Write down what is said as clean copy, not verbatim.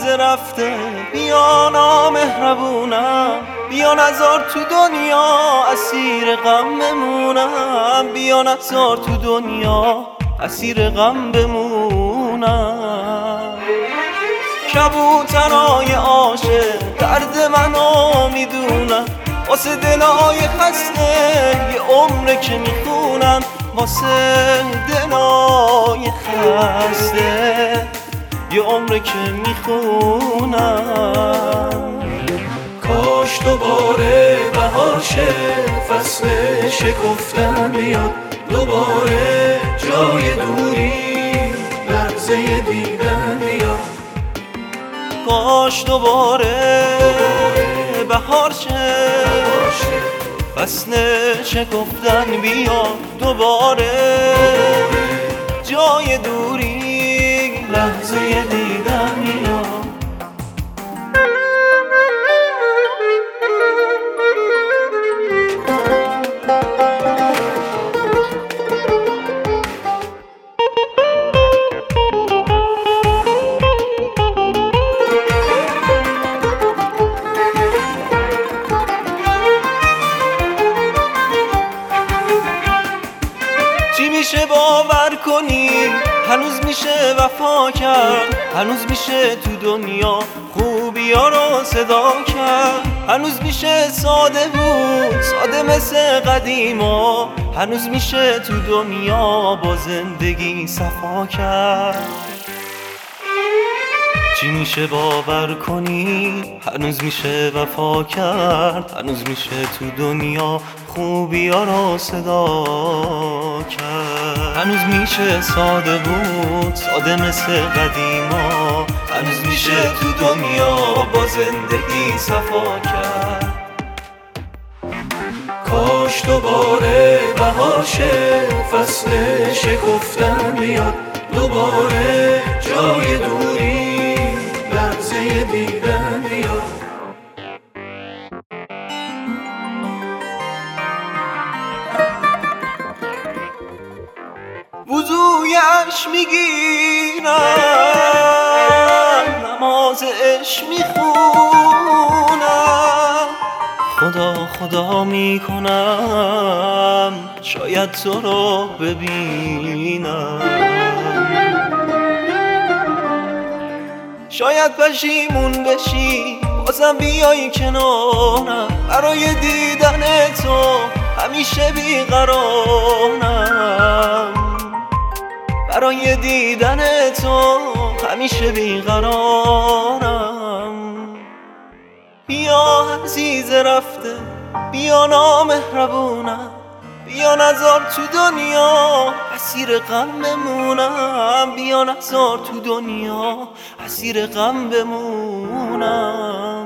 رفته، بیا نامهربونم، بیا نذار تو دنیا اسیر غم بمونم، بیا نذار تو دنیا اسیر غم بمونم. کبوترای عاشق درد منو میدونن، واسه دلای خسته یه عمره که میخونن، واسه دلای خسته یه عمره که میخونن. کاش دوباره بهار شه، فصل شکفتن بیاد، دوباره جای دوری لحظه دیدن بیاد. کاش دوباره بهار شه، فصل شکفتن بیاد، دوباره جای دوری لحظه دیدن بیاد. چی میشه باور کنی هنوز میشه وفا کرد، هنوز میشه تو دنیا خوبیا رو صدا کرد، هنوز میشه ساده بود ساده مثل قدیما، هنوز میشه تو دنیا با زندگی صفا کرد. چی میشه باور کنی هنوز میشه وفا کرد، هنوز میشه تو دنیا خوبیا رو صدا کرد، هنوز میشه ساده بود ساده مثل قدیما، هنوز میشه تو دنیا با زندگی صفا کرد. کاش دوباره بهار شه، فصل شکفتن بیاد، دوباره جای دوری لحظه دیدن بیاد. وضویش میگیرم، نماز عشق میخونم، خدا خدا میکنم شاید تو رو ببینم، شاید پشیمون بشی بازم بیای کنارم، برای دیدن تو همیشه بیقرارم، برای دیدن تو همیشه بیقرارم. بیا عزیز رفته، بیا نامهربونم، بیا نذار تو دنیا اسیر غم بمونم، بیا نذار تو دنیا اسیر غم بمونم.